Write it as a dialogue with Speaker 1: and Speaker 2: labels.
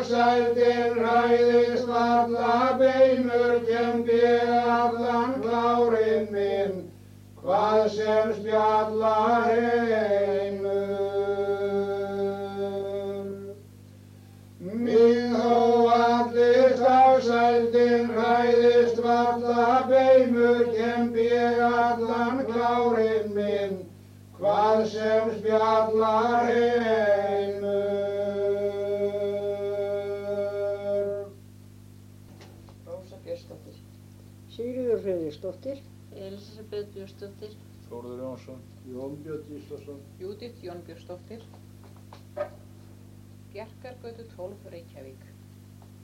Speaker 1: Farsældin ræðist varla beinur, kemd ég allan klárinn minn, hvað sem spjalla heimur. Mig þó allir farsældin ræðist varla beinur, kemd ég allan klárinn minn, hvað sem spjalla heimur.
Speaker 2: Rósa Björnsdóttir.
Speaker 3: Sigríður Friðriksdóttir.
Speaker 2: Elísabet Björnsdóttir.
Speaker 4: Þórður Jónsson.
Speaker 5: Jón Björn Gíslason.
Speaker 2: Júdit Jónbjörnsdóttir. Bjarkargötu 12, Reykjavík.